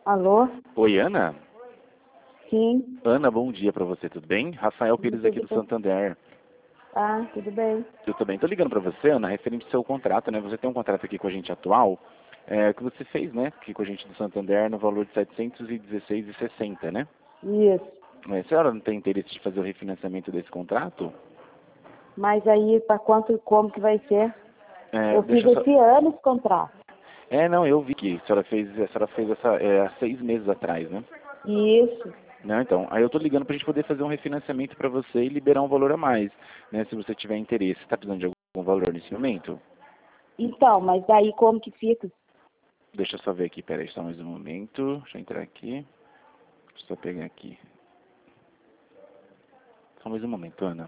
Alô? Oi, Ana? Sim. Ana, bom dia pra você, tudo bem? Rafael Pires aqui do Tudo bem? Santander. Ah, tudo bem. Eu também tô ligando pra você, Ana, referente ao seu contrato, né? Você tem um contrato aqui com a gente atual, que você fez, né? Aqui com a gente do Santander no valor de R$ 716,60, né? Isso. A senhora não tem interesse de fazer o refinanciamento desse contrato? Mas aí, para quanto, como que vai ser? Eu fiz Deixa eu só... esse ano esse contrato. Não, eu vi que a senhora fez essa, há 6 meses atrás, né? Isso. Não, então, aí eu tô ligando pra gente poder fazer um refinanciamento pra você e liberar um valor a mais, né? Se você tiver interesse. Tá precisando de algum valor nesse momento? Então, mas daí como que fica? Deixa eu só ver aqui, peraí, só mais um momento. Deixa eu entrar aqui. Deixa eu só pegar aqui. Só mais um momento, Ana.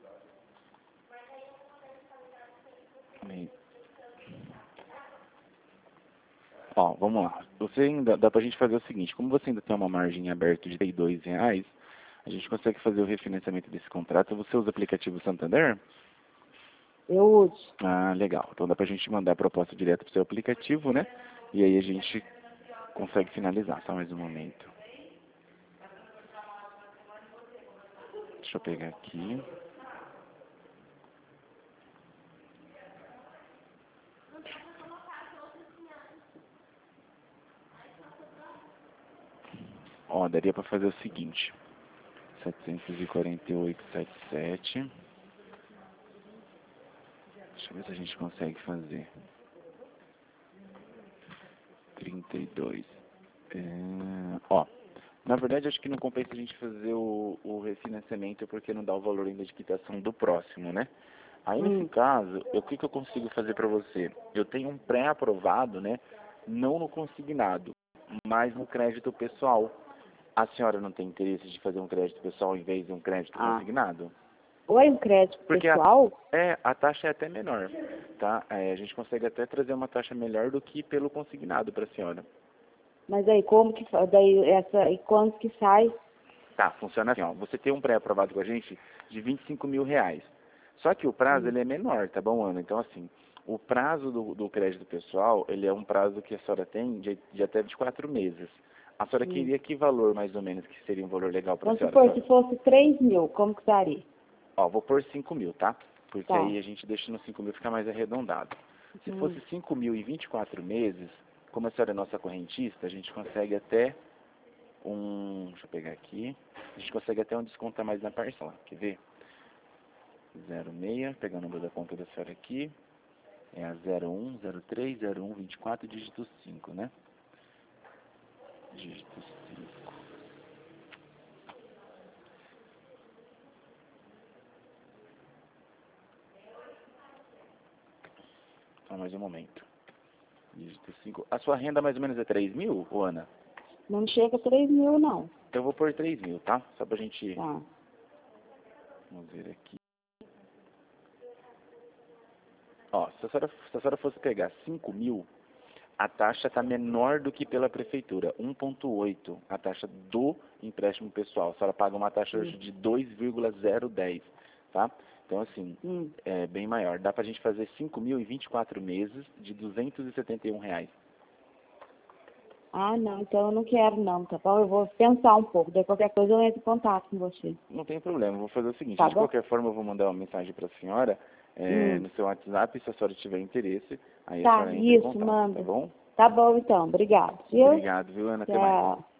Ó, vamos lá. Você ainda, dá pra gente fazer o seguinte, como você ainda tem uma margem aberta de R$ 32, a gente consegue fazer o refinanciamento desse contrato. Você usa o aplicativo Santander? Eu uso. Ah, legal. Então dá pra gente mandar a proposta direto pro seu aplicativo, né? E aí a gente consegue finalizar. Só mais um momento. Deixa eu pegar aqui. Ó, daria pra fazer o seguinte. 748,77. Deixa eu ver se a gente consegue fazer. 32. Ó, na verdade acho que não compensa a gente fazer o refinanciamento porque não dá o valor ainda de quitação do próximo, né? Aí nesse caso, o que eu consigo fazer para você? Eu tenho um pré-aprovado, né? Não no consignado, mas no crédito pessoal. A senhora não tem interesse de fazer um crédito pessoal em vez de um crédito consignado? Oi, um crédito Porque pessoal? a taxa é até menor, tá? A gente consegue até trazer uma taxa melhor do que pelo consignado para a senhora. Mas aí como que daí essa e quanto que sai? Tá, funciona assim, ó. Você tem um pré-aprovado com a gente de R$ 25.000. Só que o prazo ele é menor, tá bom, Ana? Então, assim, o prazo do crédito pessoal, ele é um prazo que a senhora tem de até 24 meses. A senhora queria que valor, mais ou menos, que seria um valor legal para a Vamos senhora? supor, se fosse 3.000, como que daria? Ó, vou pôr 5.000, tá? Porque Tá. aí a gente deixa no 5.000 ficar mais arredondado. Se fosse 5.000 e 24 meses, como a senhora é nossa correntista, a gente consegue até deixa eu pegar aqui, a gente consegue até um desconto a mais na parcela, quer ver? 06, pegar o número da conta da senhora aqui, é a 01, 03, 01, 24, dígito 5, né? Dígito 5. Só mais um momento. Dígito 5. A sua renda mais ou menos é 3.000, ô Ana? Não chega a 3.000, não. Então eu vou pôr 3.000, tá? Só pra gente... Tá. Vamos ver aqui. Ó, se a senhora fosse pegar 5.000, a taxa está menor do que pela prefeitura, 1,8, a taxa do empréstimo pessoal. A senhora paga uma taxa hoje de 2,010, tá? Então, assim, é bem maior. Dá pra gente fazer 5.000 em 24 meses de R$ 271. Ah, não, então eu não quero não, tá bom? Eu vou pensar um pouco, daí qualquer coisa eu entro em contato com você. Não tem problema, vou fazer o seguinte, Tá de bom? qualquer forma eu vou mandar uma mensagem para a senhora no seu WhatsApp, se a senhora tiver interesse, aí a Tá, senhora entra em isso, contato, manda. tá bom? Tá bom então, obrigado, viu? Obrigado, viu, Ana? Até mais. Tchau.